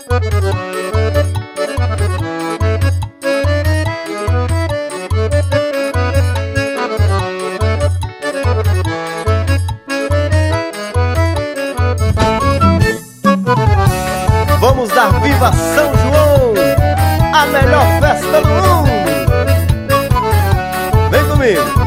Vamos dar viva São João, a melhor festa do mundo. Vem comigo.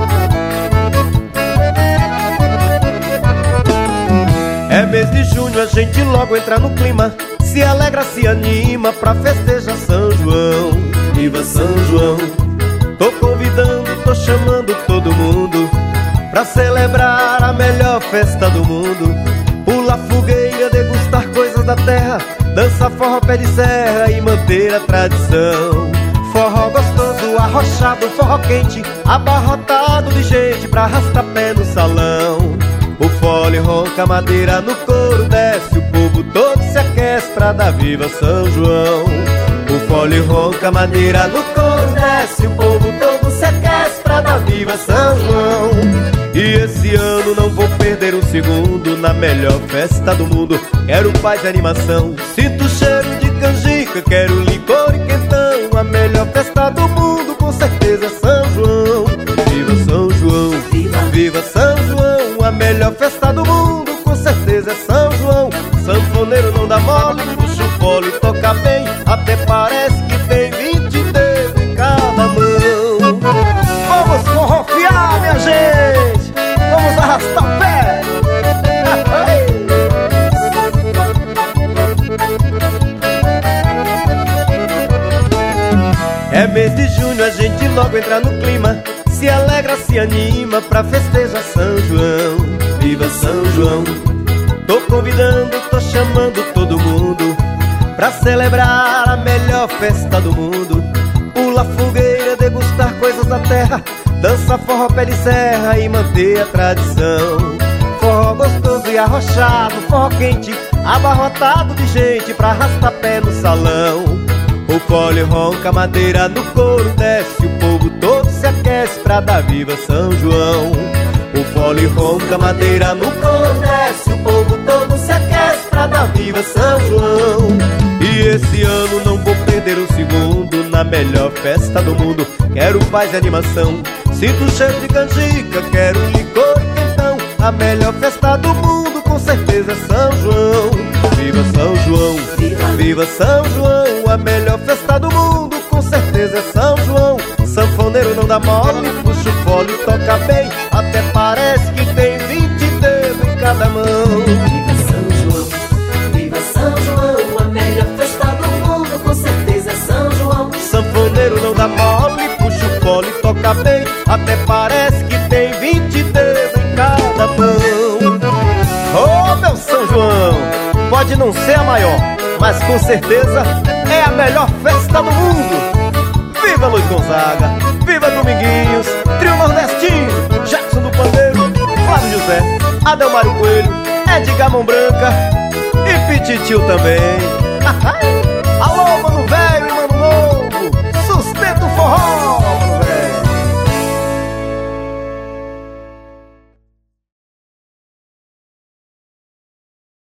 É mês de junho, a gente logo entra no clima, se alegra, se anima pra festejar São João. Viva São João. Tô convidando, tô chamando todo mundo pra celebrar a melhor festa do mundo. Pular fogueira, degustar coisas da terra, dança forró pé de serra e manter a tradição. Forró gostoso, arrochado, forró quente, abarrotado de gente pra arrastar pé no salão. O fole ronca, madeira no couro desce, o povo todo se aquece pra dar viva São João. O fole ronca, madeira no couro desce, o povo todo se aquece pra dar viva São João. E esse ano não vou perder um segundo na melhor festa do mundo. Quero paz e animação, sinto o cheiro de canjica, quero licor e quentão. A melhor festa do mundo com certeza é São João. Viva São João, viva São João. A melhor festa do mundo com certeza é São João. Sanfoneiro não dá mole, puxa o fole e toca bem, até parece que tem 20 dedos em cada mão. Vamos forrofiar, minha gente, vamos arrastar o pé. É mês de junho, a gente logo entra no clima, se alegra, se anima pra festejar São João. Viva São João. Tô convidando, tô chamando todo mundo pra celebrar a melhor festa do mundo. Pula fogueira, degustar coisas da terra, dança forró pé de serra e manter a tradição. Forró gostoso e arrochado, forró quente, abarrotado de gente pra arrastar pé no salão. O fole ronca, madeira no couro desce, o povo todo se aquece pra dar viva São João. O fole ronca, madeira no couro desce, o povo todo se aquece pra dar viva São João. E esse ano não vou perder um segundo na melhor festa do mundo. Quero paz e animação, sinto o cheiro de canjica, quero licor e quentão. A melhor festa do mundo com certeza é São João. Viva São João, viva São João. A melhor festa do mundo com certeza é São João. Sanfoneiro não dá mole, puxa o fole e toca bem, até parece que tem 20 dedos em cada mão. Viva São João, viva São João. A melhor festa do mundo com certeza é São João. Sanfoneiro não dá mole, puxa o fole e toca bem, até parece que tem 20 dedos em cada mão. Oh, meu São João, pode não ser a maior, mas com certeza é a melhor festa do mundo. Viva Luiz Gonzaga, viva Dominguinhos, Trio Nordestino, Jackson do Pandeiro, Flávio José, Adelmário Coelho, Edgar Mão Branca e Pititio também.